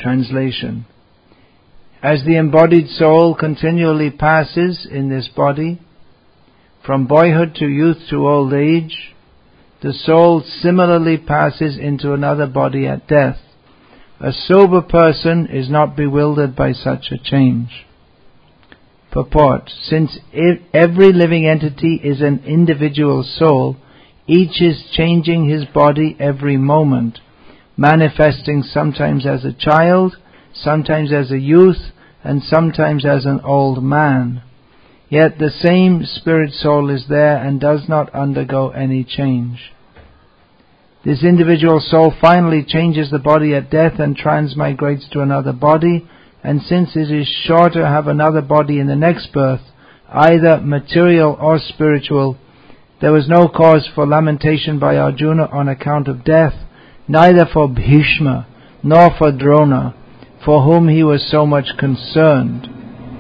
Translation. As the embodied soul continually passes in this body, from boyhood to youth to old age, the soul similarly passes into another body at death. A sober person is not bewildered by such a change. Purport. Since every living entity is an individual soul, each is changing his body every moment, manifesting sometimes as a child, sometimes as a youth, and sometimes as an old man. Yet the same spirit soul is there and does not undergo any change. This individual soul finally changes the body at death and transmigrates to another body, and since it is sure to have another body in the next birth, either material or spiritual, there was no cause for lamentation by Arjuna on account of death, neither for Bhishma nor for Drona, for whom he was so much concerned.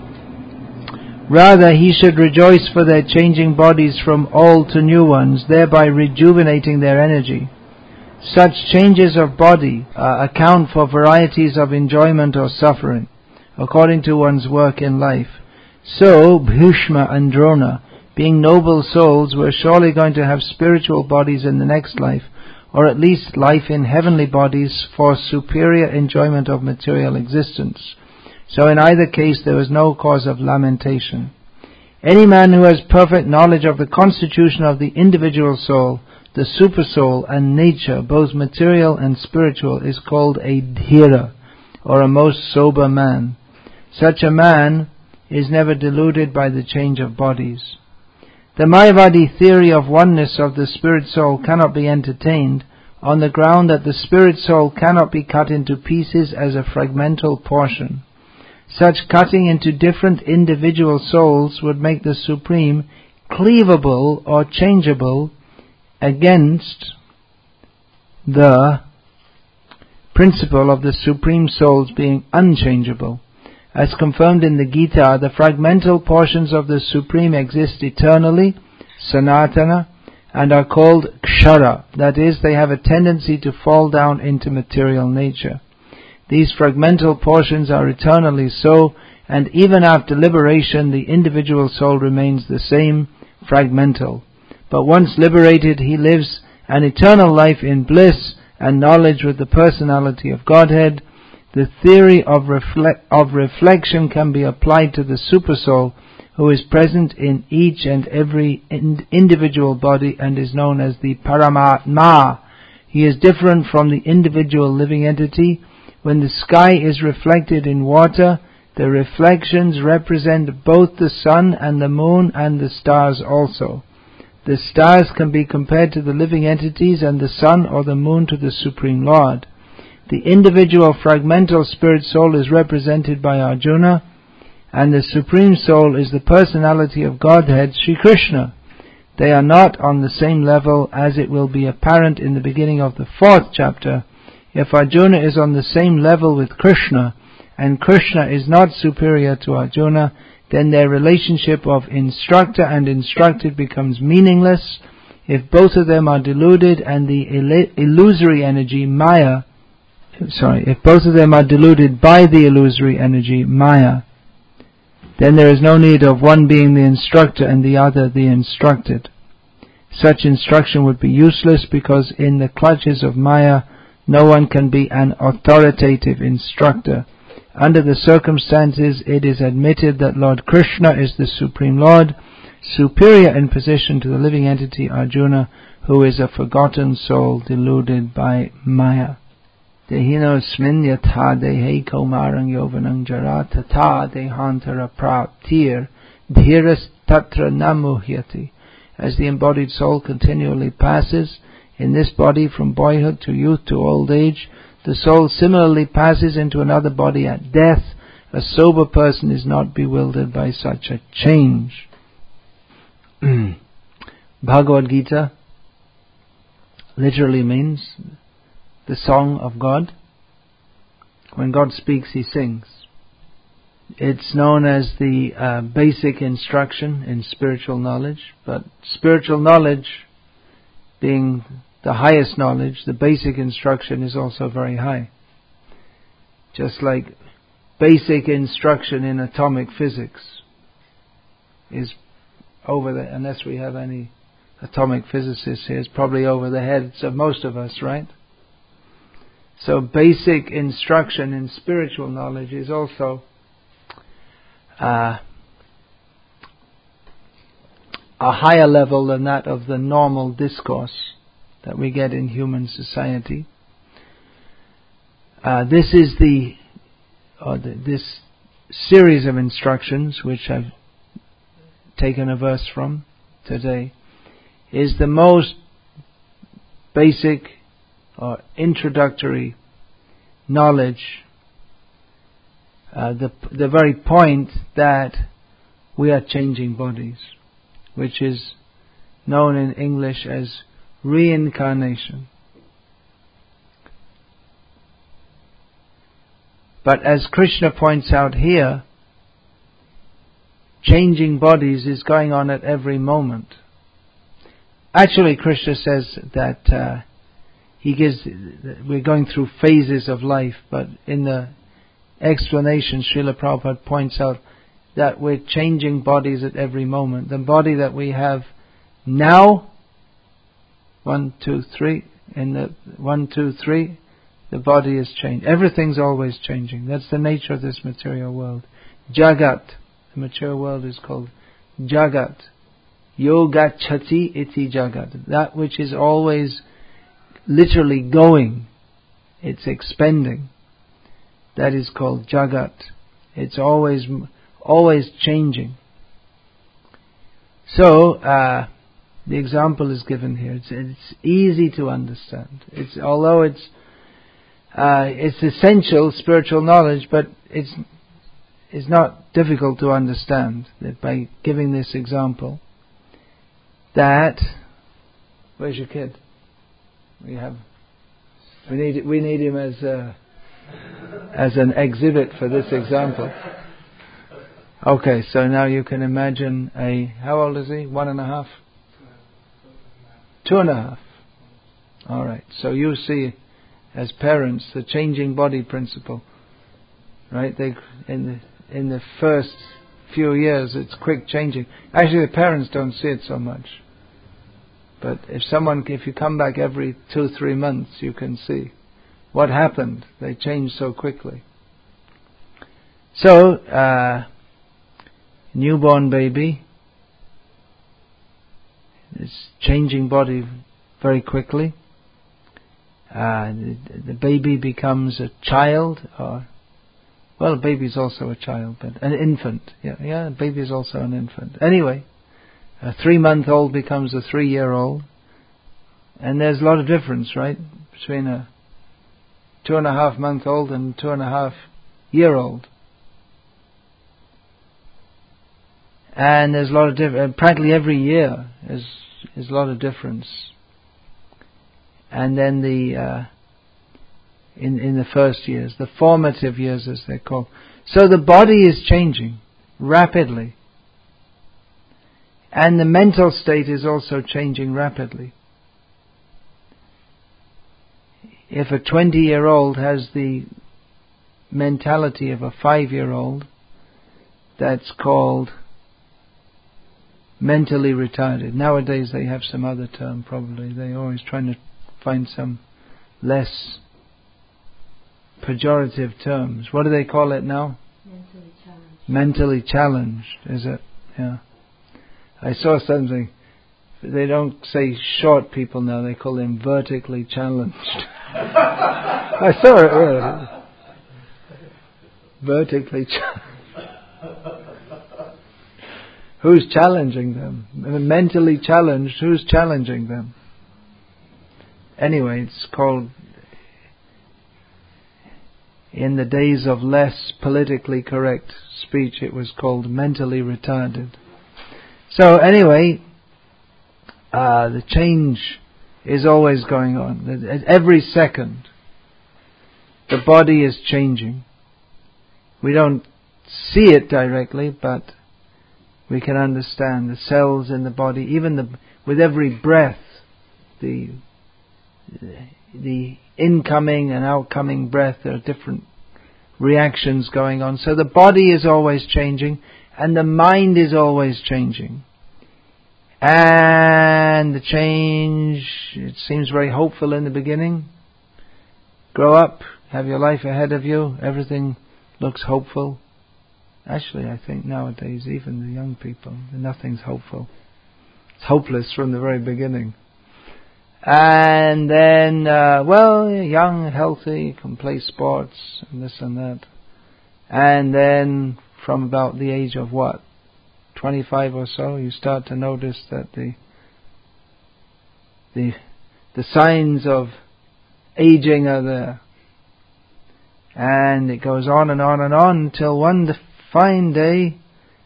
Rather, he should rejoice for their changing bodies from old to new ones, thereby rejuvenating their energy. Such changes of body account for varieties of enjoyment or suffering, according to one's work in life. So, Bhishma and Drona, being noble souls, were surely going to have spiritual bodies in the next life, or at least life in heavenly bodies for superior enjoyment of material existence. So in either case there was no cause of lamentation. Any man who has perfect knowledge of the constitution of the individual soul, the supersoul and nature, both material and spiritual, is called a dhira, or a most sober man. Such a man is never deluded by the change of bodies. The Mayavadi theory of oneness of the spirit soul cannot be entertained on the ground that the spirit soul cannot be cut into pieces as a fragmental portion. Such cutting into different individual souls would make the Supreme cleavable or changeable against the principle of the Supreme Souls being unchangeable. As confirmed in the Gita, the fragmental portions of the Supreme exist eternally, sanatana, and are called kshara, that is, they have a tendency to fall down into material nature. These fragmental portions are eternally so, and even after liberation the individual soul remains the same, fragmental. But once liberated, he lives an eternal life in bliss and knowledge with the personality of Godhead. The theory of reflection can be applied to the Supersoul, who is present in each and every individual body and is known as the Paramatma. He is different from the individual living entity. When the sky is reflected in water, the reflections represent both the sun and the moon and the stars also. The stars can be compared to the living entities and the sun or the moon to the Supreme Lord. The individual fragmental spirit soul is represented by Arjuna, and the Supreme Soul is the personality of Godhead, Sri Krishna. They are not on the same level, as it will be apparent in the beginning of the 4th chapter. If Arjuna is on the same level with Krishna, and Krishna is not superior to Arjuna, then their relationship of instructor and instructed becomes meaningless. If both of them are deluded and the illusory energy Maya, if both of them are deluded by the illusory energy Maya, then there is no need of one being the instructor and the other the instructed. Such instruction would be useless, because in the clutches of Maya no one can be an authoritative instructor. Under the circumstances, it is admitted that Lord Krishna is the Supreme Lord, superior in position to the living entity Arjuna, who is a forgotten soul deluded by Maya. Dehino smin yatha dehe kaumarang yovanang jara tata dehantara praptir dhiras tatra namuhyati. As the embodied soul continually passes in this body from boyhood to youth to old age, the soul similarly passes into another body at death. A sober person is not bewildered by such a change. Bhagavad Gita literally means the song of God. When God speaks, He sings. It's known as the basic instruction in spiritual knowledge, but spiritual knowledge being the highest knowledge, the basic instruction is also very high. Just like basic instruction in atomic physics is over the, unless we have any atomic physicists here, it's probably over the heads of most of us, right? So basic instruction in spiritual knowledge is also a higher level than that of the normal discourse that we get in human society. This is this series of instructions, which I've taken a verse from today, is the most basic or introductory knowledge, the very point that we are changing bodies, which is known in English as reincarnation. But as Krishna points out here, changing bodies is going on at every moment. Actually, Krishna says that we're going through phases of life, but in the explanation, Srila Prabhupada points out that we're changing bodies at every moment. The body that we have now, 1, 2, 3, in the 1, 2, 3, the body is changed. Everything's always changing. That's the nature of this material world. Jagat, the material world is called Jagat. Yogachati iti Jagat. That which is always literally going, it's expending. That is called Jagat. It's always changing. So, the example is given here. It's easy to understand. Although it's essential spiritual knowledge, but it's not difficult to understand that by giving this example. That, where's your kid? We need him as an exhibit for this example. Okay, so now you can imagine how old is he? 1.5? 2.5. All right. So you see, as parents, the changing body principle, right? In the first few years, it's quick changing. Actually, the parents don't see it so much. But if you come back every 2-3 months, you can see what happened. They change so quickly. So, newborn baby is changing body very quickly. The baby becomes a child, a baby's also a child, but an infant. Yeah, a baby is also an infant. Anyway, a 3-month-old becomes a 3-year-old, and there's a lot of difference, right, between a 2.5-month-old and 2.5-year-old. And there's a lot of difference. Practically every year is a lot of difference. And then in the first years, the formative years, as they're called. So the body is changing rapidly. And the mental state is also changing rapidly. If a 20-year-old has the mentality of a 5-year-old, that's called mentally retarded. Nowadays they have some other term probably. They're always trying to find some less pejorative terms. What do they call it now? Mentally challenged. Mentally challenged, is it? Yeah. I saw something. They don't say short people now, they call them vertically challenged. I saw it really. Vertically challenged. Who's challenging them? Mentally challenged, who's challenging them? Anyway, it's called, in the days of less politically correct speech, it was called mentally retarded. So anyway, the change is always going on. At every second, the body is changing. We don't see it directly, but we can understand the cells in the body. Even with every breath, the incoming and outgoing breath are different reactions going on. So the body is always changing, and the mind is always changing. And the change, it seems very hopeful in the beginning. Grow up, have your life ahead of you, everything looks hopeful. Actually, I think nowadays, even the young people, nothing's hopeful. It's hopeless from the very beginning. And then, young, healthy, can play sports, and this and that. And then, from about the age of 25 or so, you start to notice that the signs of aging are there. And it goes on and on and on until one fine day,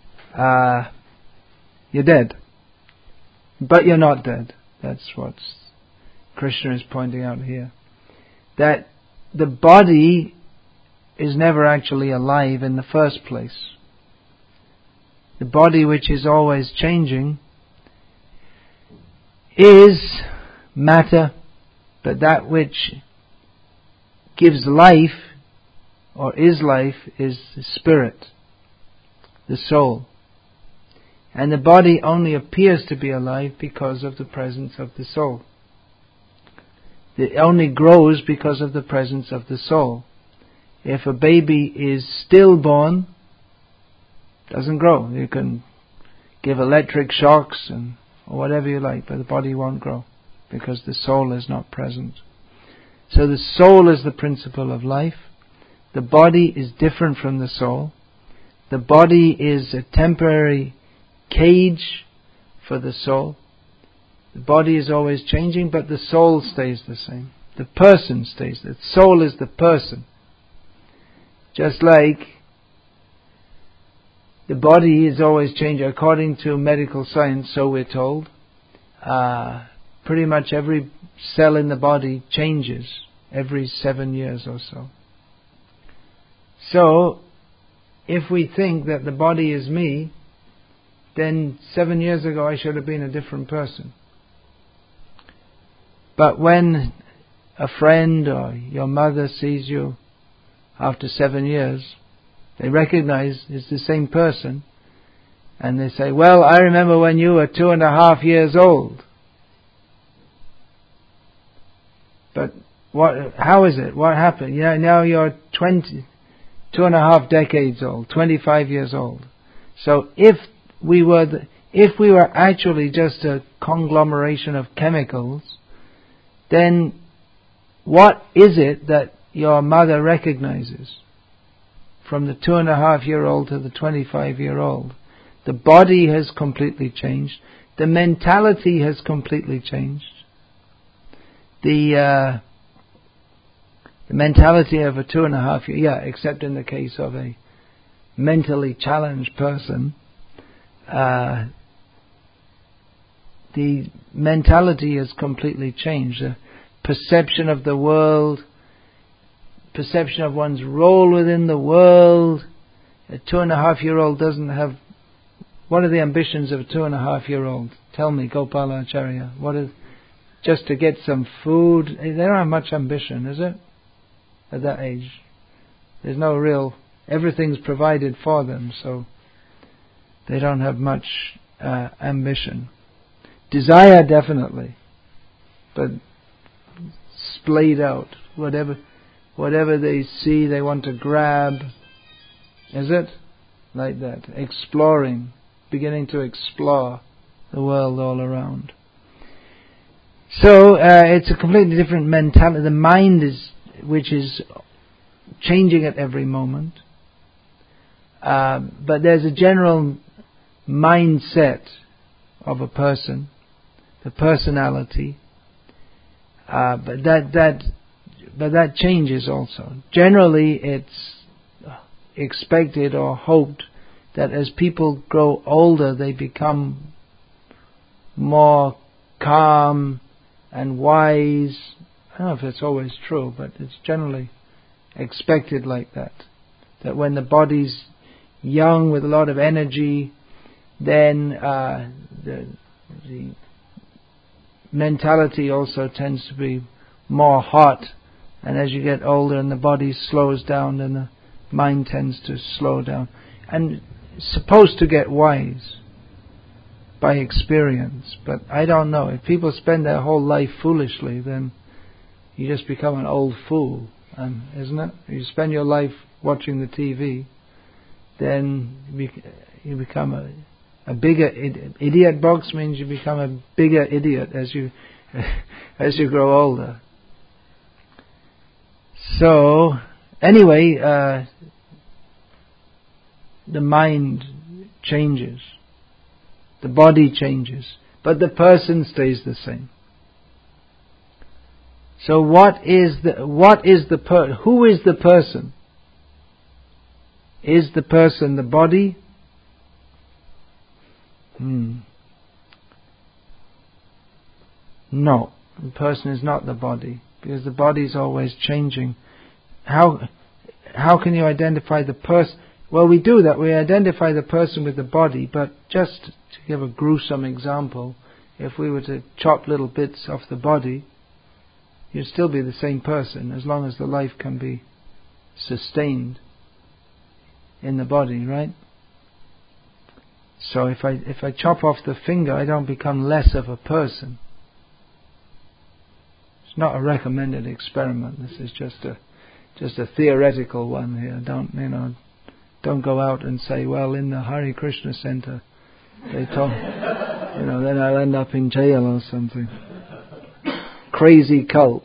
you're dead. But you're not dead. That's what Krishna is pointing out here. That the body is never actually alive in the first place. The body, which is always changing, is matter, but that which gives life, or is life, is the spirit, the soul. And the body only appears to be alive because of the presence of the soul. It only grows because of the presence of the soul. If a baby is stillborn, doesn't grow. You can give electric shocks or whatever you like, but the body won't grow because the soul is not present. So the soul is the principle of life. The body is different from the soul. The body is a temporary cage for the soul. The body is always changing, but the soul stays the same. The person stays. The soul is the person. Just like the body is always changing. According to medical science, so we're told, pretty much every cell in the body changes every 7 years or so. So, if we think that the body is me, then 7 years ago I should have been a different person. But when a friend or your mother sees you after 7 years, they recognize it's the same person, and they say, well, I remember when you were 2.5 years old. But how is it? What happened? Yeah, now you're 2.5 decades old, 25 years old. So if we were actually just a conglomeration of chemicals, then what is it that your mother recognizes from the 2.5-year-old to the 25-year-old? The body has completely changed. The mentality has completely changed. The mentality of a 2.5-year, except in the case of a mentally challenged person, the mentality has completely changed. The perception of the world, perception of one's role within the world. A 2.5-year-old doesn't have... What are the ambitions of a 2.5-year-old? Tell me, Gopalacharya. What is... Just to get some food? They don't have much ambition, is it? At that age. There's no real... Everything's provided for them, so they don't have much ambition. Desire, definitely. But splayed out. Whatever they see, they want to grab. Is it? Like that. Exploring. Beginning to explore the world all around. So, it's a completely different mentality. The mind which is changing at every moment. But there's a general mindset of a person, the personality. But that changes also. Generally, it's expected or hoped that as people grow older, they become more calm and wise. I don't know if it's always true, but it's generally expected like that. That when the body's young with a lot of energy, then the mentality also tends to be more hot. And as you get older and the body slows down, then the mind tends to slow down. And it's supposed to get wise by experience, but I don't know. If people spend their whole life foolishly, then you just become an old fool, isn't it? If you spend your life watching the TV, then you become a bigger idiot box means you become a bigger idiot as you grow older. So anyway, the mind changes, the body changes, but the person stays the same. So who is the person? Is the person the body? No, the person is not the body, because the body is always changing. How can you identify the person? Well, we do that. We identify the person with the body, but just to give a gruesome example, if we were to chop little bits off the body, you'd still be the same person as long as the life can be sustained in the body, right? So if I chop off the finger, I don't become less of a person. It's not a recommended experiment. This is just a theoretical one here. Don't go out and say, well, in the Hare Krishna Center they told, then I'll end up in jail or something. Crazy cult.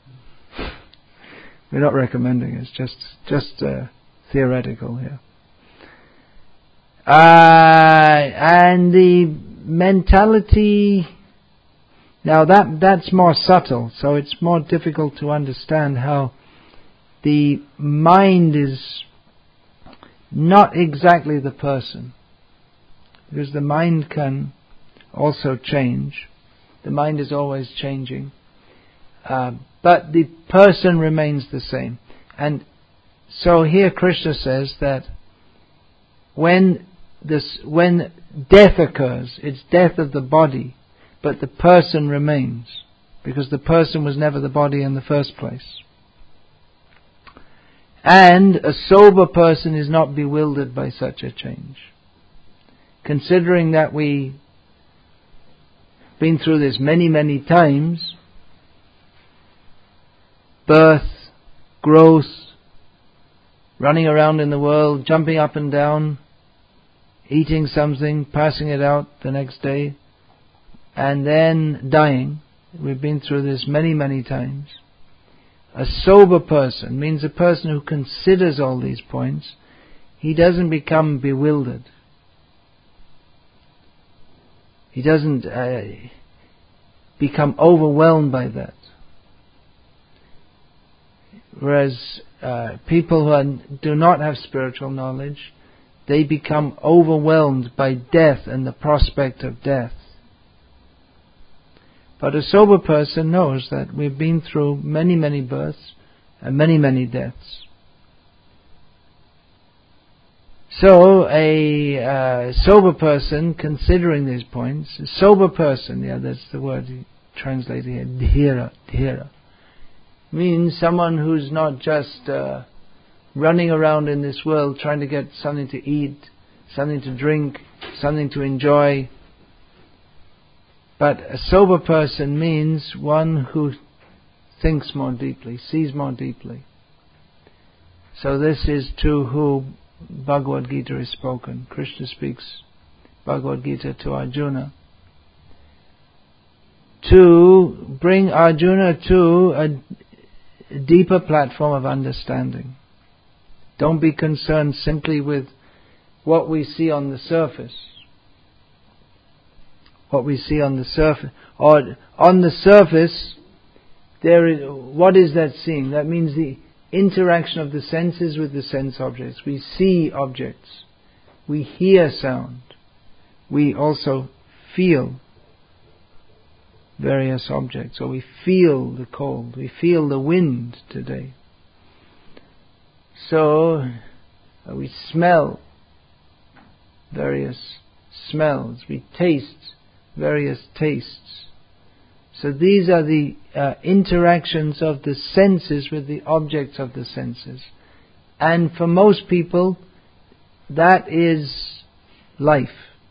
We're not recommending it. It's just theoretical here. And the mentality, now that's more subtle, so it's more difficult to understand how the mind is not exactly the person, because the mind can also change. The mind is always changing, but the person remains the same. And so here Krishna says that when death occurs, it's death of the body, but the person remains, because the person was never the body in the first place. And a sober person is not bewildered by such a change. Considering that we've been through this many, many times, birth, growth, running around in the world, jumping up and down, eating something, passing it out the next day, and then dying. We've been through this many, many times. A sober person means a person who considers all these points. He doesn't become bewildered. He doesn't become overwhelmed by that. Whereas people who do not have spiritual knowledge, they become overwhelmed by death and the prospect of death. But a sober person knows that we've been through many, many births and many, many deaths. So a sober person, considering these points, a sober person, that's the word translated here, dhira, means someone who's not just running around in this world trying to get something to eat, something to drink, something to enjoy. But a sober person means one who thinks more deeply, sees more deeply. So this is to who Bhagavad Gita is spoken. Krishna speaks Bhagavad Gita to Arjuna to bring Arjuna to a deeper platform of understanding. Don't be concerned simply with what we see on the surface. What we see on the surface. Or on the surface, what is that seeing? That means the interaction of the senses with the sense objects. We see objects. We hear sound. We also feel various objects. Or we feel the cold. We feel the wind today. So we smell various smells. We taste various tastes. So these are the interactions of the senses with the objects of the senses. And for most people, that is life.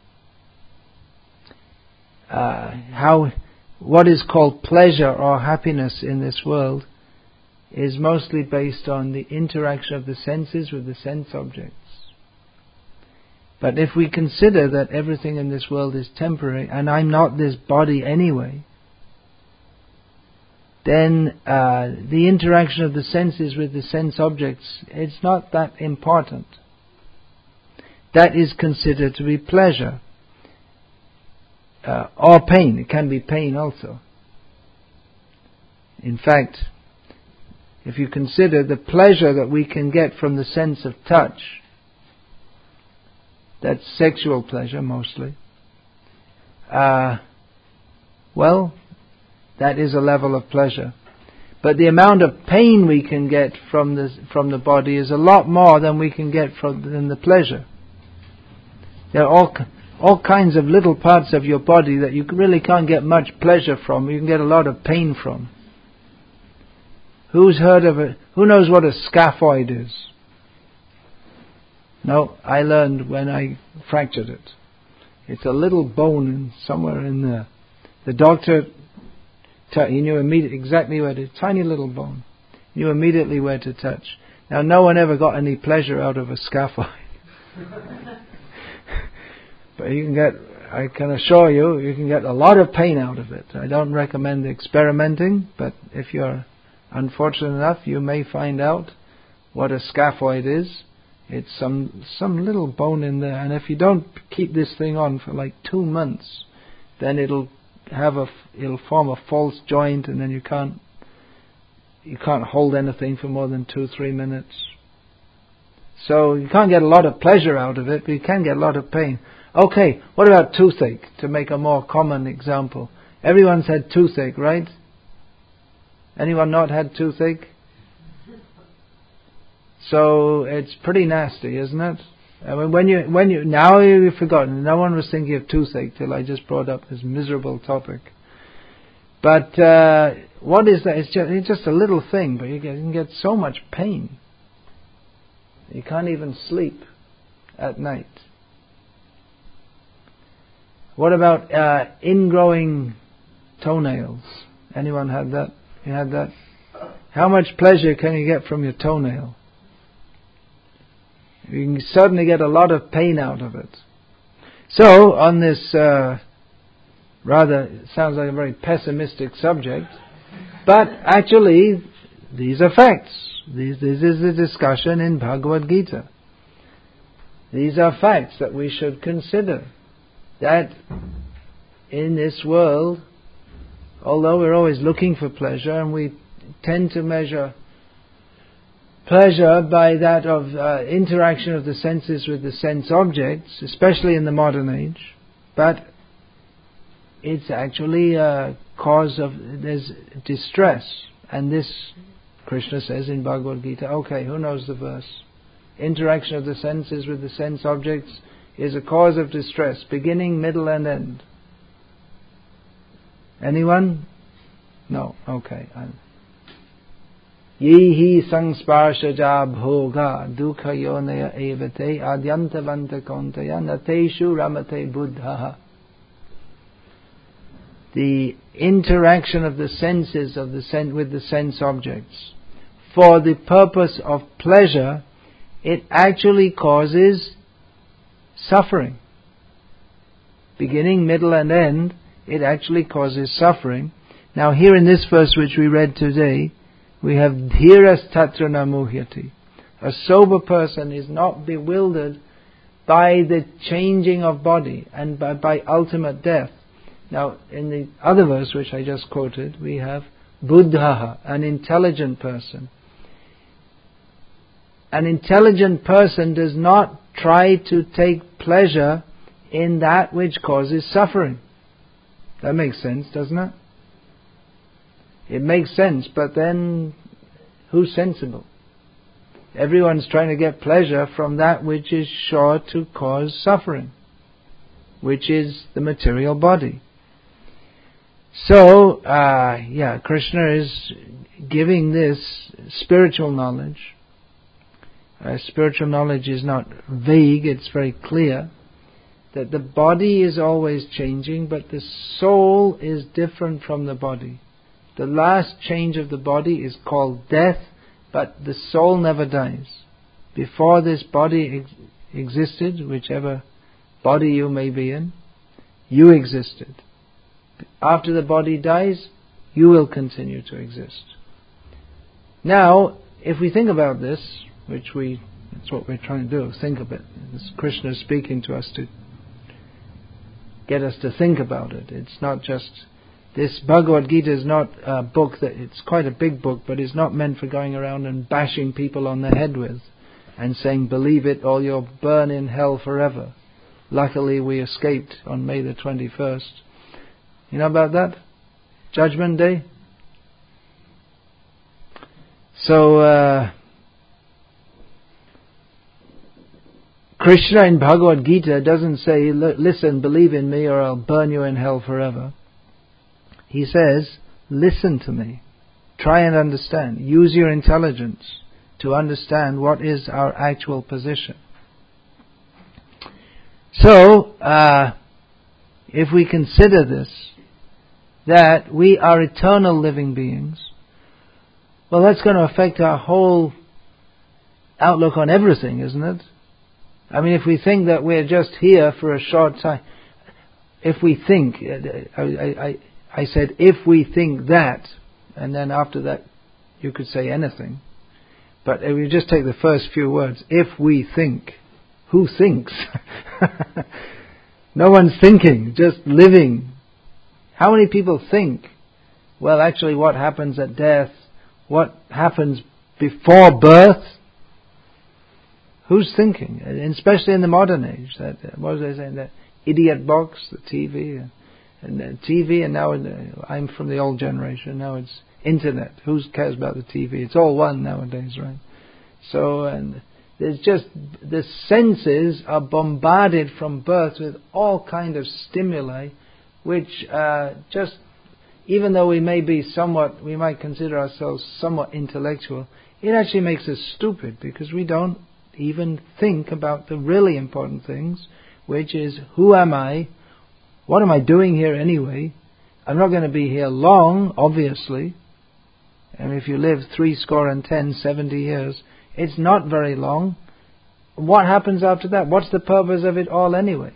What is called pleasure or happiness in this world is mostly based on the interaction of the senses with the sense objects. But if we consider that everything in this world is temporary, and I'm not this body anyway, then the interaction of the senses with the sense objects, it's not that important. That is considered to be pleasure. Or pain. It can be pain also. In fact, if you consider the pleasure that we can get from the sense of touch, that's sexual pleasure mostly, well, that is a level of pleasure. But the amount of pain we can get from the body is a lot more than we can get than the pleasure. There are all kinds of little parts of your body that you really can't get much pleasure from. You can get a lot of pain from. Who's heard of it? Who knows what a scaphoid is? No, I learned when I fractured it. It's a little bone somewhere in there. The doctor, he knew exactly where to, tiny little bone. He knew immediately where to touch. Now, no one ever got any pleasure out of a scaphoid. But I can assure you, you can get a lot of pain out of it. I don't recommend experimenting, but if you're unfortunate enough, you may find out what a scaphoid is. It's some little bone in there, and if you don't keep this thing on for like 2 months, then it'll form a false joint, and then you can't hold anything for more than 2-3 minutes. So you can't get a lot of pleasure out of it, but you can get a lot of pain. Okay, what about toothache, to make a more common example? Everyone's had toothache, right? Anyone not had toothache? So it's pretty nasty, isn't it? I mean, now you've forgotten. No one was thinking of toothache till I just brought up this miserable topic. But what is that? It's just a little thing, but you can get so much pain. You can't even sleep at night. What about ingrowing toenails? Anyone had that? You had that? How much pleasure can you get from your toenail? You can certainly get a lot of pain out of it. So, on this sounds like a very pessimistic subject, but actually, these are facts. This is the discussion in Bhagavad Gita. These are facts that we should consider. That in this world, although we're always looking for pleasure, and we tend to measure pleasure by that of interaction of the senses with the sense objects, especially in the modern age, but it's actually a cause of there's distress, and this Krishna says in Bhagavad Gita. Okay, who knows the verse? Interaction of the senses with the sense objects is a cause of distress, beginning, middle, and end. Anyone? No. Okay. Yehi sangsparshaja bhoga dukha yonaya evate adyantavanta kontaya nateshu ramate buddhaha. The interaction of the senses with the sense objects for the purpose of pleasure, it actually causes suffering. Beginning, middle, and end, it actually causes suffering. Now here in this verse which we read today, we have dhiras tatra na muhyati. A sober person is not bewildered by the changing of body and by ultimate death. Now in the other verse which I just quoted, we have buddhaha, an intelligent person. An intelligent person does not try to take pleasure in that which causes suffering. That makes sense, doesn't it? It makes sense, but then who's sensible? Everyone's trying to get pleasure from that which is sure to cause suffering, which is the material body. So, Krishna is giving this spiritual knowledge spiritual knowledge is not vague, it's very clear that the body is always changing, but the soul is different from the body. The last change of the body is called death, but the soul never dies. Before this body existed, whichever body you may be in, you existed. After the body dies, you will continue to exist. Now, if we think about this, that's what we're trying to do, think of it. This Krishna is speaking to us to get us to think about it. It's not just, this Bhagavad Gita is not a book it's quite a big book, but it's not meant for going around and bashing people on the head with and saying, believe it or you'll burn in hell forever. Luckily we escaped on May the 21st. You know about that? Judgment Day? So, Krishna in Bhagavad Gita doesn't say, listen, believe in me or I'll burn you in hell forever. He says, listen to me. Try and understand. Use your intelligence to understand what is our actual position. So, if we consider this, that we are eternal living beings, well, that's going to affect our whole outlook on everything, isn't it? I mean, if we think that we're just here for a short time, if we think, I said, if we think that, and then after that you could say anything, but if you just take the first few words, if we think, who thinks? No one's thinking, just living. How many people think? Well, actually, what happens at death? What happens before birth? Who's thinking? And especially in the modern age. What was I saying? That idiot box, the TV, and now I'm from the old generation. Now it's internet. Who cares about the TV? It's all one nowadays, right? So, and there's just the senses are bombarded from birth with all kind of stimuli, which just, even though we might consider ourselves somewhat intellectual, it actually makes us stupid because we don't even think about the really important things, which is, who am I? What am I doing here anyway? I'm not going to be here long, obviously. And if you live 70 years, it's not very long. What happens after that? What's the purpose of it all anyway?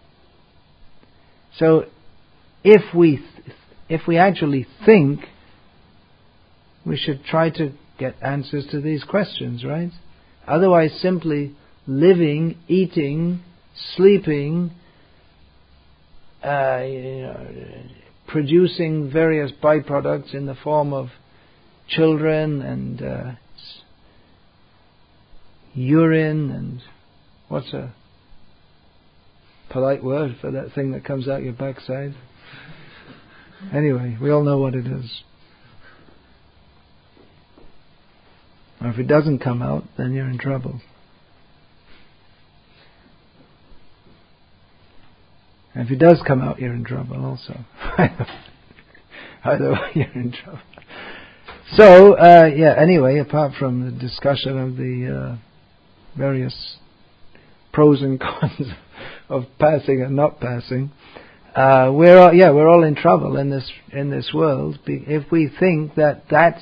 So, if we actually think, we should try to get answers to these questions, right? Otherwise, simply living, eating, sleeping, producing various byproducts in the form of children and urine and what's a polite word for that thing that comes out your backside? Anyway, we all know what it is. Or if it doesn't come out, then you're in trouble. And if it does come out, you're in trouble also. Either way, you're in trouble. So, anyway, apart from the discussion of the various pros and cons of passing and not passing, we're all in trouble in this world if we think that's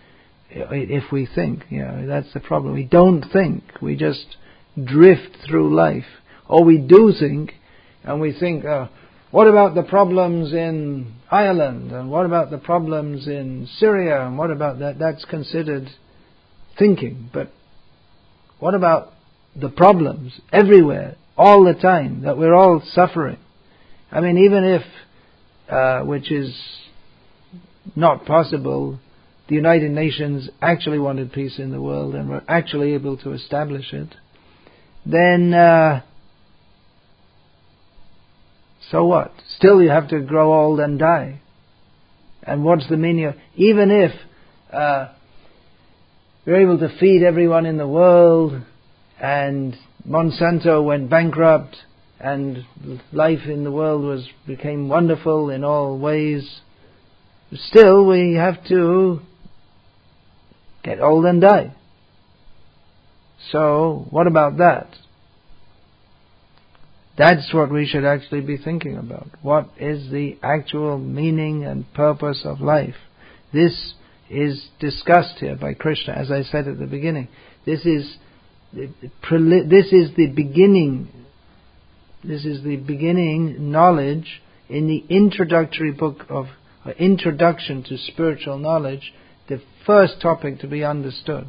the problem. We don't think, we just drift through life, or we do think, and we think, what about the problems in Ireland, and what about the problems in Syria, and what about that? That's considered thinking. But what about the problems everywhere, all the time, that we're all suffering? I mean, even if, which is not possible, the United Nations actually wanted peace in the world and were actually able to establish it, then so what? Still you have to grow old and die. And what's the meaning of, even if we're able to feed everyone in the world and Monsanto went bankrupt and life in the world became wonderful in all ways, still we have to get old and die. So, what about that? That's what we should actually be thinking about. What is the actual meaning and purpose of life? This is discussed here by Krishna, as I said at the beginning. This is the beginning. This is the beginning knowledge in the introductory book of Introduction to Spiritual Knowledge, the first topic to be understood.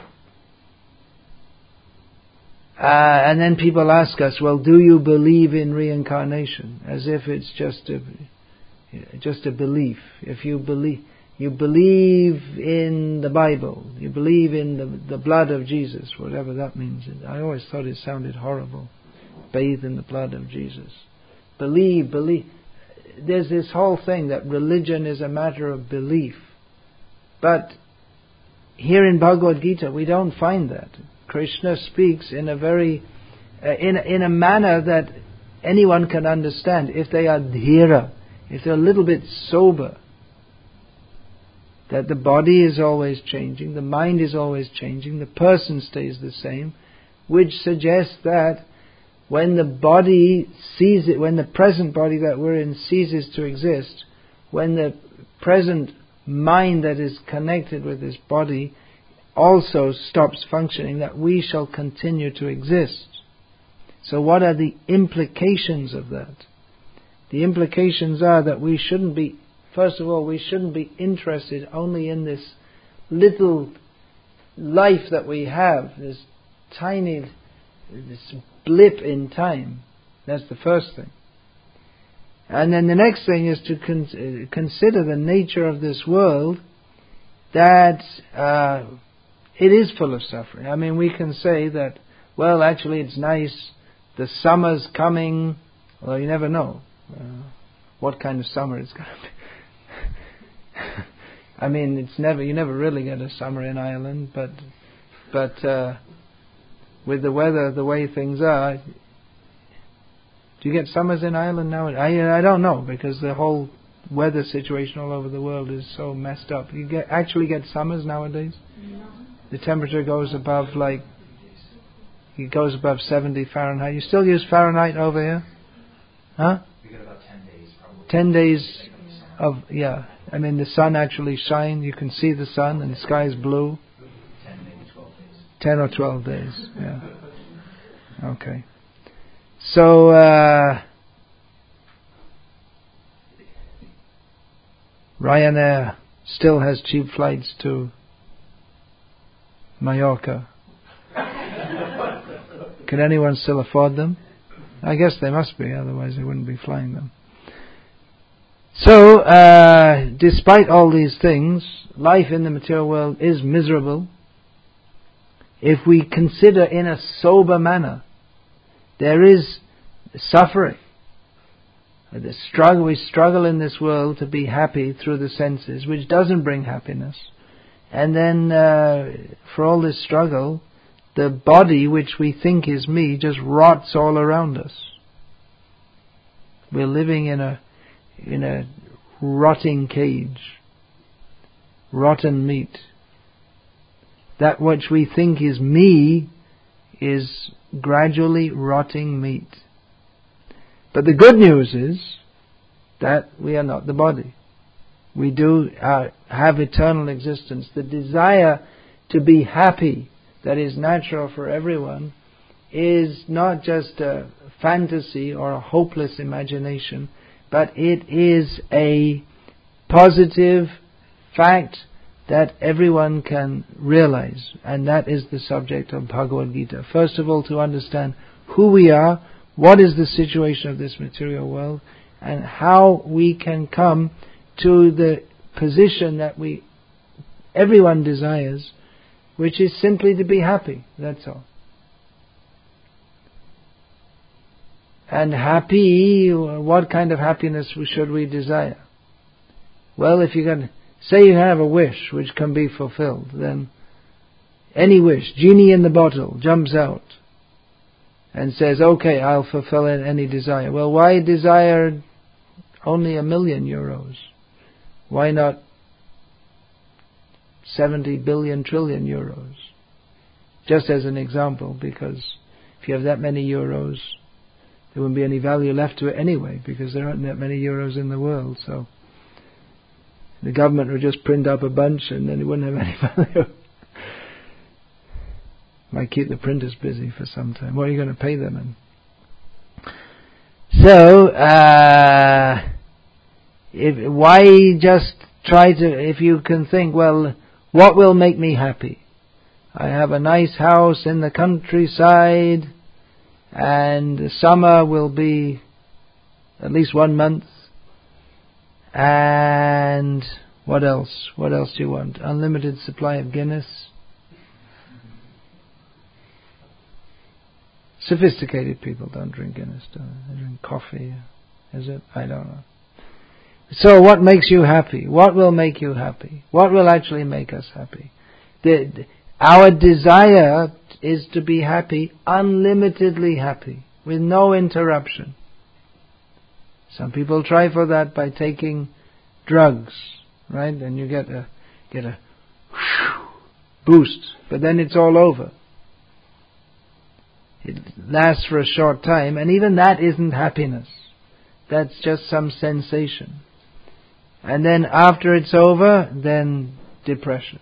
And then people ask us, well, do you believe in reincarnation? As if it's just a belief. If you believe in the Bible, you believe in the blood of Jesus, whatever that means. I always thought it sounded horrible. Bathe in the blood of Jesus. Believe. There's this whole thing that religion is a matter of belief. But here in Bhagavad Gita, we don't find that. Krishna speaks in a very, in a manner that anyone can understand. If they are dhira, if they're a little bit sober, that the body is always changing, the mind is always changing, the person stays the same, which suggests that when the body ceases, when the present body that we're in ceases to exist, when the present mind that is connected with this body also stops functioning, that we shall continue to exist. So what are the implications of that? The implications are that we shouldn't be, first of all, we shouldn't be interested only in this little life that we have, this tiny, this blip in time. That's the first thing. And then the next thing is to consider the nature of this world, that it is full of suffering. I mean, we can say that, well, actually it's nice, the summer's coming, although you never know what kind of summer it's going to be. I mean, you never really get a summer in Ireland, but with the weather, the way things are, do you get summers in Ireland now? I don't know, because the whole weather situation all over the world is so messed up. You actually get summers nowadays? No. The temperature goes above 70 Fahrenheit. You still use Fahrenheit over here? Huh? We get about 10 days probably. 10 days of, yeah. I mean, the sun actually shines. You can see the sun and the sky is blue. 10, maybe 12 days. 10 or 12 days, yeah. Okay. So, Ryanair still has cheap flights to Mallorca. Can anyone still afford them? I guess they must be, otherwise they wouldn't be flying them. So, despite all these things, life in the material world is miserable. If we consider in a sober manner, there is suffering. We struggle in this world to be happy through the senses, which doesn't bring happiness. And then, for all this struggle, the body, which we think is me, just rots all around us. We're living in a rotting cage, rotten meat. That which we think is me is gradually rotting meat. But the good news is that we are not the body. We do have eternal existence. The desire to be happy that is natural for everyone is not just a fantasy or a hopeless imagination, but it is a positive fact that everyone can realize. And that is the subject of Bhagavad Gita. First of all, to understand who we are, what is the situation of this material world, and how we can come to the position that everyone desires, which is simply to be happy. That's all. And happy, what kind of happiness should we desire? Well, if you can say you have a wish which can be fulfilled, then any wish, genie in the bottle, jumps out and says, okay, I'll fulfill any desire. Well, why desire only €1,000,000? Why not 70 billion trillion euros? Just as an example, because if you have that many euros, there wouldn't be any value left to it anyway, because there aren't that many euros in the world. So the government would just print up a bunch and then it wouldn't have any value. Might keep the printers busy for some time. What are you going to pay them in? So, why just try to, if you can think, well, what will make me happy? I have a nice house in the countryside, and the summer will be at least 1 month. And what else? What else do you want? Unlimited supply of Guinness? Sophisticated people don't drink Guinness, do they? They drink coffee. Is it? I don't know. So what makes you happy? What will make you happy? What will actually make us happy? Our desire is to be happy, unlimitedly happy, with no interruption. Some people try for that by taking drugs, right? And you get a boost, but then it's all over. It lasts for a short time, and even that isn't happiness. That's just some sensation. And then after it's over, then depression.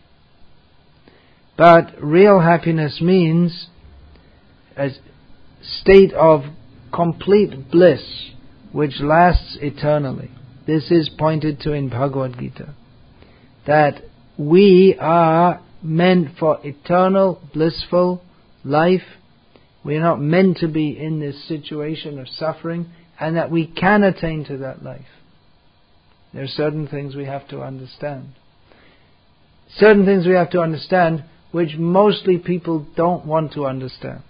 But real happiness means a state of complete bliss which lasts eternally. This is pointed to in Bhagavad Gita. That we are meant for eternal, blissful life. We are not meant to be in this situation of suffering, and that we can attain to that life. There are certain things we have to understand. Certain things we have to understand which mostly people don't want to understand.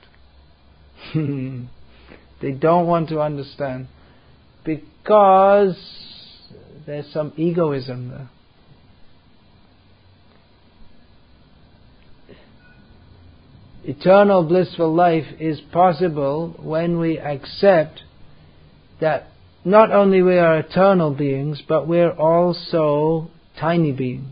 They don't want to understand because there's some egoism there. Eternal blissful life is possible when we accept that not only we are eternal beings, but we're also tiny beings.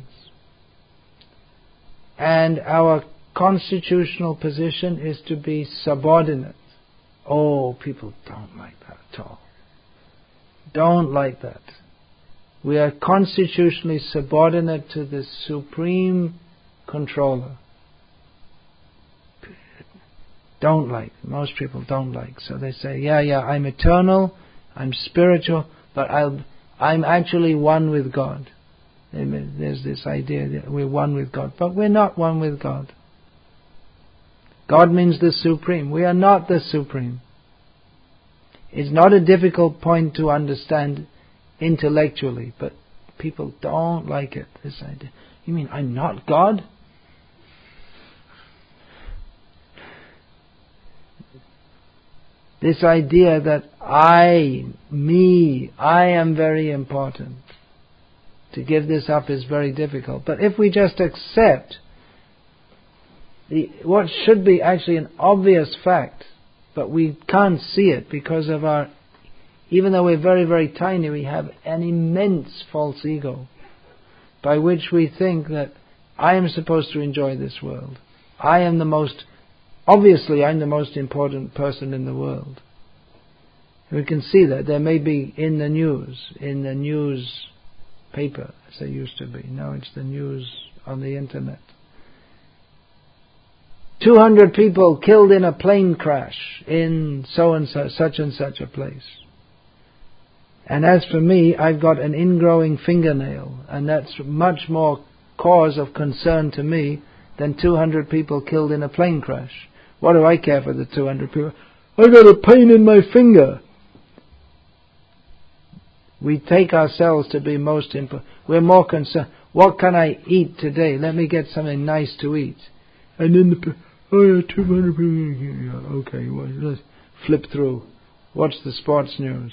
And our constitutional position is to be subordinate. Oh, people don't like that at all. Don't like that. We are constitutionally subordinate to the supreme controller. Don't like. Most people don't like. So they say, yeah, I'm eternal, I'm spiritual, but I'm actually one with God. There's this idea that we're one with God, but we're not one with God. God means the supreme. We are not the supreme. It's not a difficult point to understand intellectually, but people don't like it, this idea. You mean I'm not God? This idea that I am very important. To give this up is very difficult. But if we just accept what should be actually an obvious fact, but we can't see it because of our, even though we're very, very tiny, we have an immense false ego by which we think that I am supposed to enjoy this world. I'm the most important person in the world. We can see that. There may be in the news paper, as there used to be. Now it's the news on the internet. 200 people killed in a plane crash in so and such and such a place. And as for me, I've got an ingrowing fingernail, and that's much more cause of concern to me than 200 people killed in a plane crash. What do I care for the 200 people? I got a pain in my finger. We take ourselves to be most important. We're more concerned. What can I eat today? Let me get something nice to eat. And then 200 people. Okay, well, let's flip through. Watch the sports news.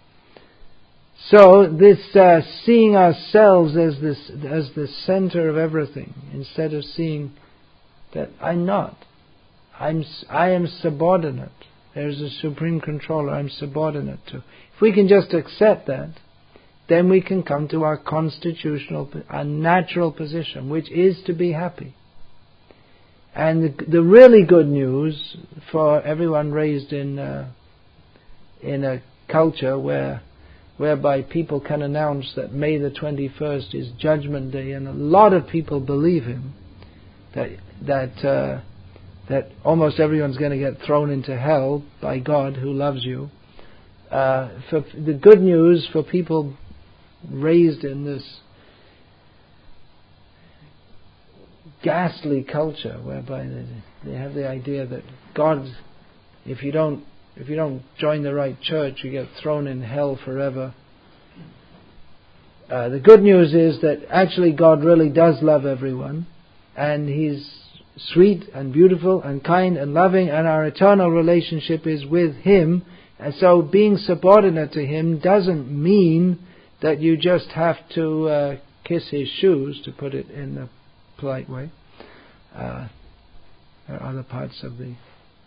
So this seeing ourselves as the center of everything, instead of seeing that I'm not. I am subordinate. There's a supreme controller I'm subordinate to. If we can just accept that, then we can come to our constitutional, our natural position, which is to be happy. And the really good news for everyone raised in a culture whereby people can announce that May the 21st is Judgment Day, and a lot of people believe him, that almost everyone's going to get thrown into hell by God who loves you. For the good news for people raised in this ghastly culture whereby they have the idea that God, if you don't join the right church, you get thrown in hell forever. The good news is that actually God really does love everyone, and He's sweet and beautiful and kind and loving, and our eternal relationship is with Him. And so being subordinate to Him doesn't mean that you just have to kiss His shoes, to put it in a polite way. There are other parts of the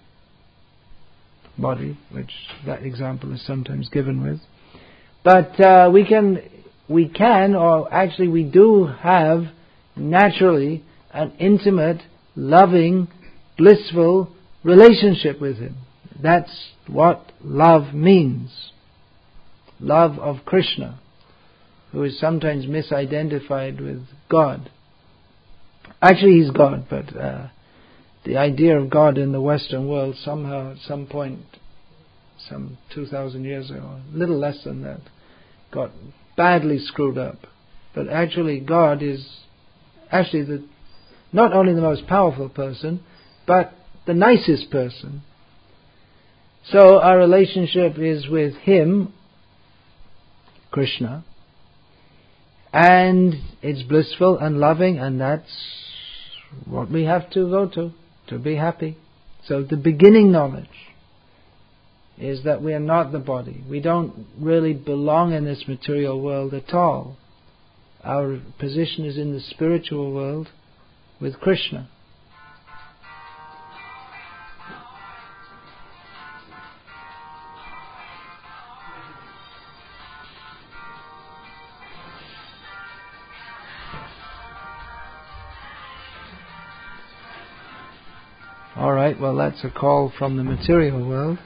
body which that example is sometimes given with. But we can, or actually we do have naturally an intimate, loving, blissful relationship with Him. That's what love means. Love of Krishna, who is sometimes misidentified with God. Actually, He's God, but the idea of God in the Western world somehow at some point, some 2,000 years ago, a little less than that, got badly screwed up. But actually God is actually not only the most powerful person, but the nicest person. So our relationship is with Him, Krishna, and it's blissful and loving, and that's what we have to go to be happy. So the beginning knowledge is that we are not the body. We don't really belong in this material world at all. Our position is in the spiritual world with Krishna. Alright, well that's a call from the material world.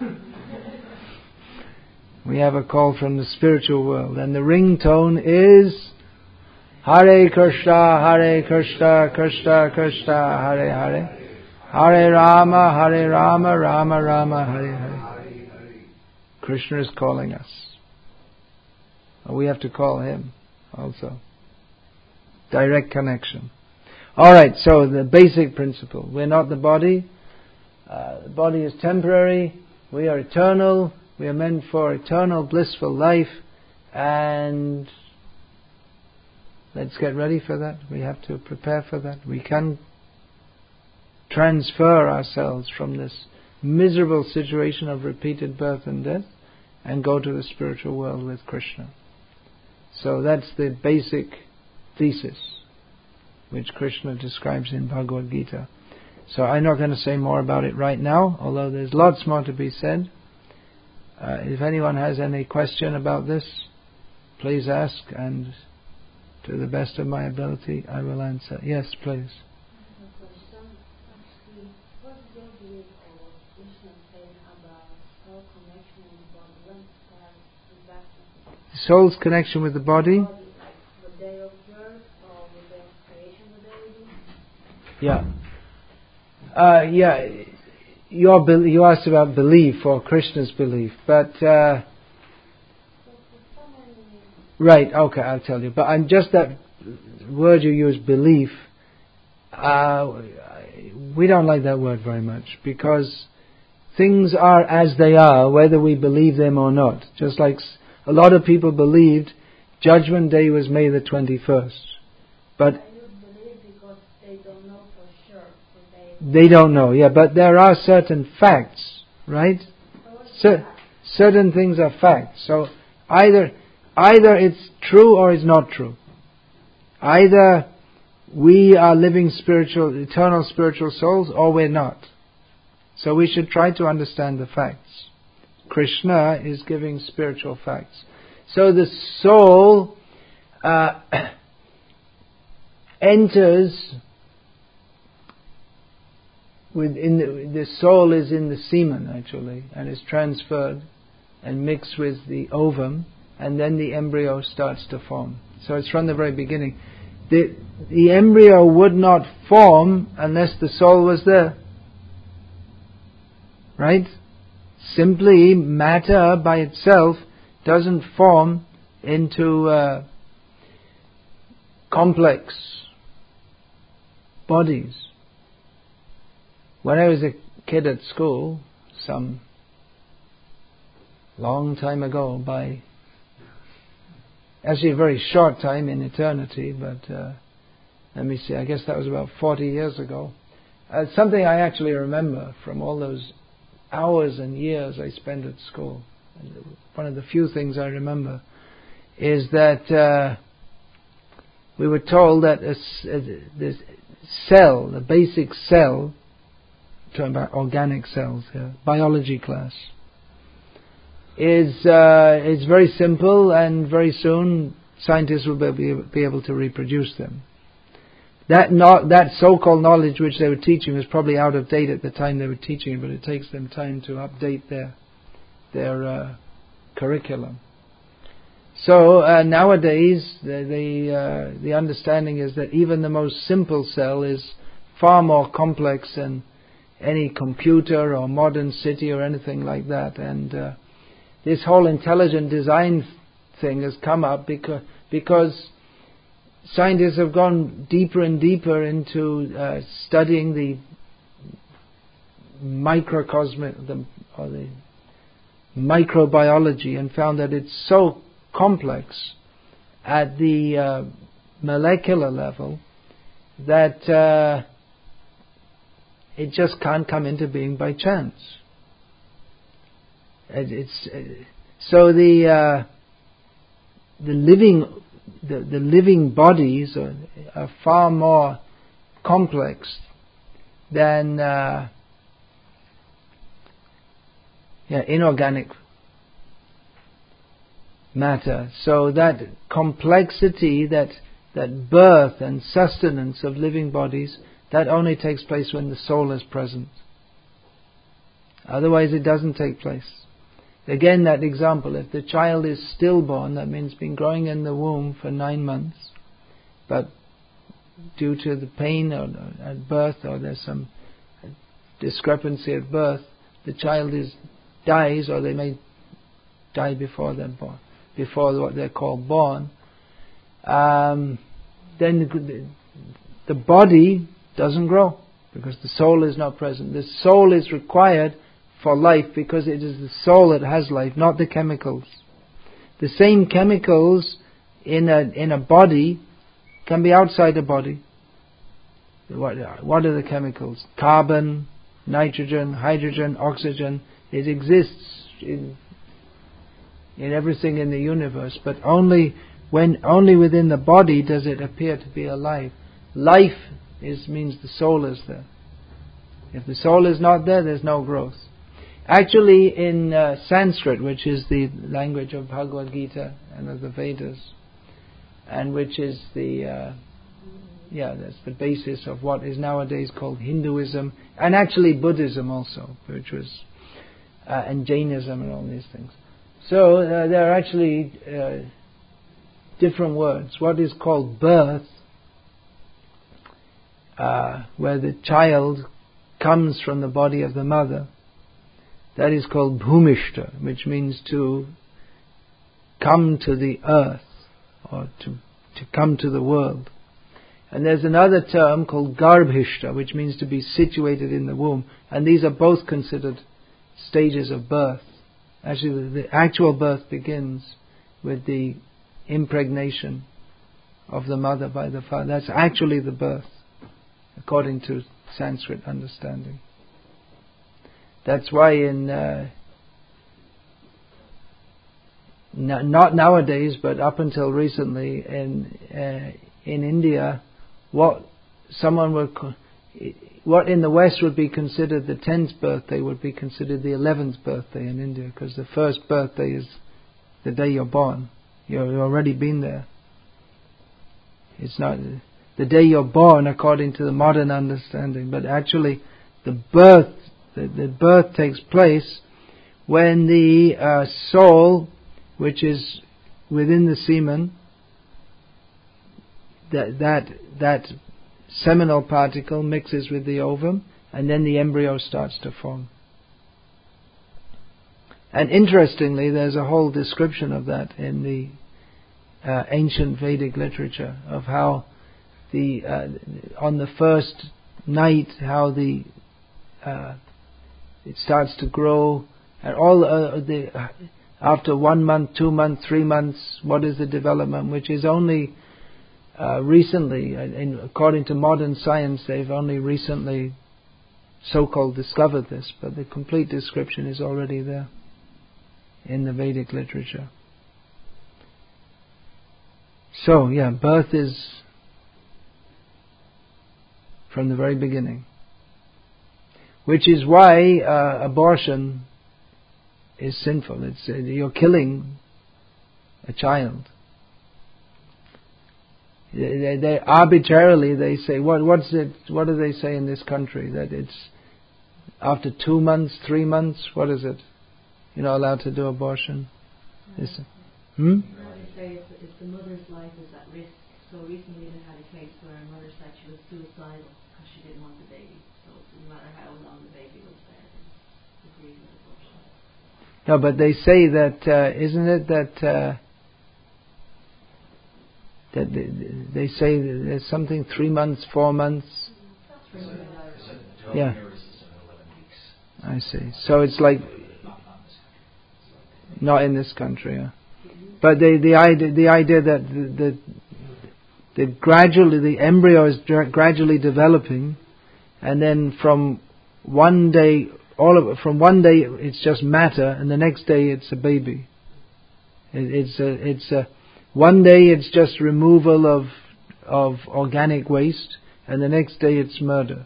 We have a call from the spiritual world, and the ringtone is Hare Krishna, Krishna Krishna, Hare Hare, Hare Rama, Rama Rama, Hare Hare. Krishna is calling us. We have to call Him also. Direct connection. Alright, so the basic principle. We're not the body. The body is temporary. We are eternal. We are meant for eternal blissful life. And let's get ready for that. We have to prepare for that. We can transfer ourselves from this miserable situation of repeated birth and death and go to the spiritual world with Krishna. So that's the basic thesis which Krishna describes in Bhagavad Gita. So I'm not going to say more about it right now, although there's lots more to be said. If anyone has any question about this, please ask, and to the best of my ability I will answer. Yes, please. Soul's connection with the body? Yeah. You asked about belief, or Krishna's belief, but right, okay, I'll tell you. But I'm just that word you use, belief, we don't like that word very much, because things are as they are, whether we believe them or not. Just like a lot of people believed Judgment Day was May the 21st. But they don't know, yeah, but there are certain facts, right? Certain things are facts. So either it's true or it's not true. Either we are living eternal spiritual souls, or we're not. So we should try to understand the facts. Krishna is giving spiritual facts. So the soul enters the soul is in the semen actually, and is transferred and mixed with the ovum, and then the embryo starts to form. So it's from the very beginning. The embryo would not form unless the soul was there. Right? Simply matter by itself doesn't form into complex bodies. When I was a kid at school, some long time ago, by actually a very short time in eternity, but let me see, I guess that was about 40 years ago. Something I actually remember from all those hours and years I spent at school. And one of the few things I remember is that we were told that the cell, the basic cell, talking about organic cells here, biology class, is very simple, and very soon scientists will be able to reproduce them. That so-called knowledge which they were teaching was probably out of date at the time they were teaching it, but it takes them time to update their curriculum. So nowadays the understanding is that even the most simple cell is far more complex than any computer or modern city or anything like that, and this whole intelligent design thing has come up because scientists have gone deeper and deeper into studying the the microbiology, and found that it's so complex at the molecular level that it just can't come into being by chance. So the living bodies are far more complex than inorganic matter. So that complexity, that birth and sustenance of living bodies, that only takes place when the soul is present. Otherwise it doesn't take place. Again, that example, if the child is stillborn, that means been growing in the womb for 9 months, but due to the pain at birth, or there's some discrepancy at birth, the child dies, or they may die before they're born, before what they're called born, then the body doesn't grow, because the soul is not present. The soul is required for life, because it is the soul that has life, not the chemicals. The same chemicals in a body can be outside the body. What are the chemicals? Carbon, nitrogen, hydrogen, oxygen. It exists in everything in the universe, but only within the body does it appear to be alive. Life means the soul is there. If the soul is not there, there's no growth. Actually, in Sanskrit, which is the language of Bhagavad Gita and of the Vedas, and which is that's the basis of what is nowadays called Hinduism, and actually Buddhism also, which was and Jainism and all these things. So there are actually different words. What is called birth, where the child comes from the body of the mother, that is called bhumishta, which means to come to the earth, or to come to the world. And there's another term called garbhishta, which means to be situated in the womb. And these are both considered stages of birth. Actually, the actual birth begins with the impregnation of the mother by the father. That's actually the birth, according to Sanskrit understanding. That's why not nowadays, but up until recently in India, what in the West would be considered the 10th birthday would be considered the 11th birthday in India, because the first birthday is the day you're born. You've already been there. It's not the day you're born according to the modern understanding, but actually the birth takes place when the soul, which is within the semen, that seminal particle mixes with the ovum, and then the embryo starts to form. And interestingly, there's a whole description of that in the ancient Vedic literature, of how on the first night, how it starts to grow, and after 1 month, 2 months, 3 months, what is the development, which is only recently, according to modern science, they've only recently so-called discovered this, but the complete description is already there in the Vedic literature. So, birth is from the very beginning. Which is why abortion is sinful. You're killing a child. They arbitrarily they say, what do they say in this country? That it's after 2 months, 3 months, what is it? You're not allowed to do abortion. They say if the mother's life is at risk. So recently they had a case where a mother said she was suicidal because she didn't want the baby. So no matter how long the baby was there, they agreed with abortion. No, but they say that, isn't it that they say that there's something 3 months, 4 months? Yeah. I see. So it's like not in this country, yeah. But the idea that gradually the embryo is gradually developing, and then from one day it's just matter, and the next day it's a baby. One day it's just removal of organic waste, and the next day it's murder.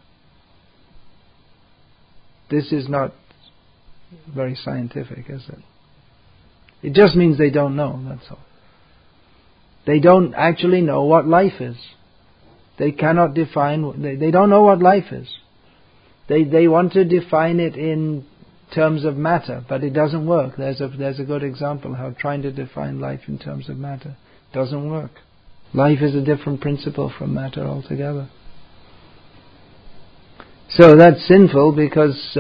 This is not very scientific, is it? It just means they don't know, that's all. They don't actually know what life is. They cannot define, they don't know what life is. They want to define it in terms of matter, but it doesn't work. There's a good example how trying to define life in terms of matter doesn't work. Life is a different principle from matter altogether. So that's sinful because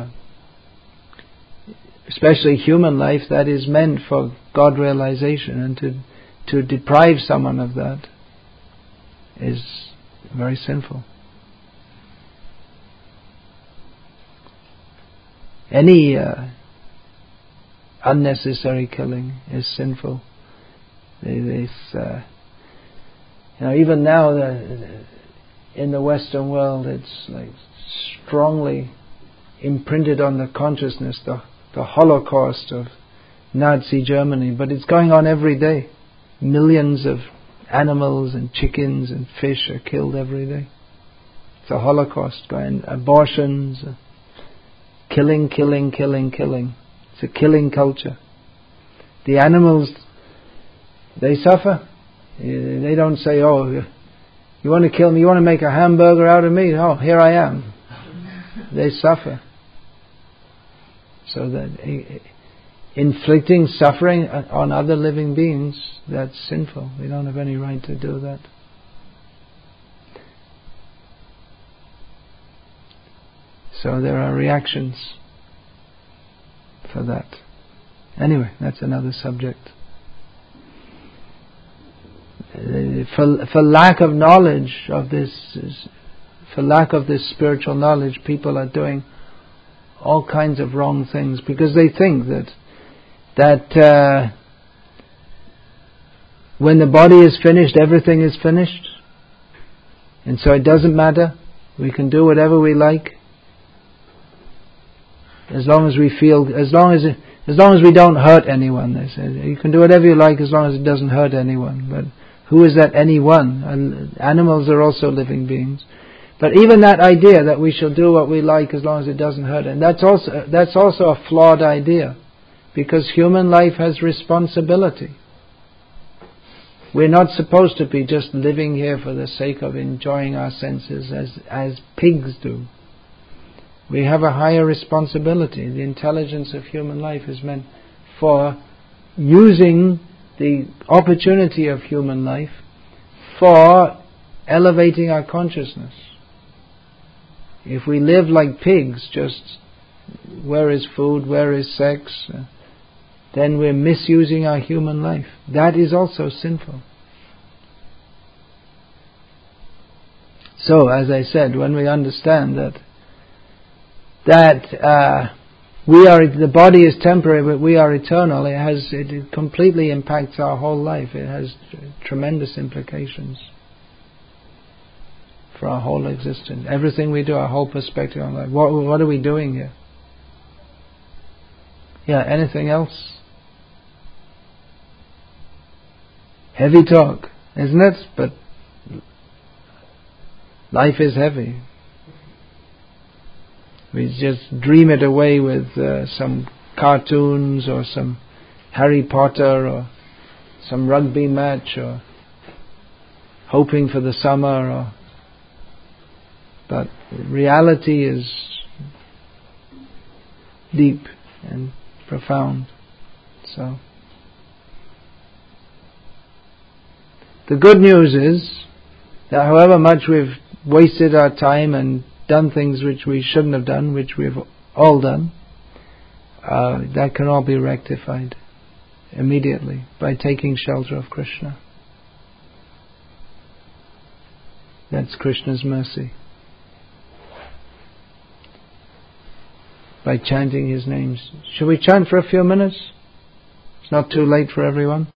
especially human life, that is meant for God realization, and to deprive someone of that is very sinful. Any unnecessary killing is sinful. Even now in the Western world, it's like strongly imprinted on the consciousness, the Holocaust of Nazi Germany, but it's going on every day. Millions of animals and chickens and fish are killed every day. It's a Holocaust going. Abortions, killing. It's a killing culture. The animals, they suffer. They don't say, "Oh, you want to kill me? You want to make a hamburger out of me? Oh, here I am." They suffer. So that inflicting suffering on other living beings, that's sinful. We don't have any right to do that. So there are reactions for that. Anyway, that's another subject. For lack of knowledge of this, for lack of this spiritual knowledge, people are doing all kinds of wrong things because they think that when the body is finished, everything is finished, and so it doesn't matter. We can do whatever we like, as long as we feel, as long as we don't hurt anyone. They say you can do whatever you like as long as it doesn't hurt anyone. But who is that anyone? And animals are also living beings. But even that idea that we shall do what we like as long as it doesn't hurt, and that's also a flawed idea, because human life has responsibility. We're not supposed to be just living here for the sake of enjoying our senses as pigs do. We have a higher responsibility. The intelligence of human life is meant for using the opportunity of human life for elevating our consciousness. If we live like pigs, just where is food, where is sex, then we're misusing our human life. That is also sinful. So, as I said, when we understand that the body is temporary, but we are eternal, it completely impacts our whole life. It has tremendous implications for our whole existence. Everything we do, our whole perspective on life. What are we doing here? Yeah, anything else? Heavy talk, isn't it? But life is heavy. We just dream it away with some cartoons or some Harry Potter or some rugby match or hoping for the summer. But reality is deep and profound. So the good news is that however much we've wasted our time and done things which we shouldn't have done, which we've all done, that can all be rectified immediately by taking shelter of Krishna. That's Krishna's mercy. By chanting His names. Shall we chant for a few minutes? It's not too late for everyone.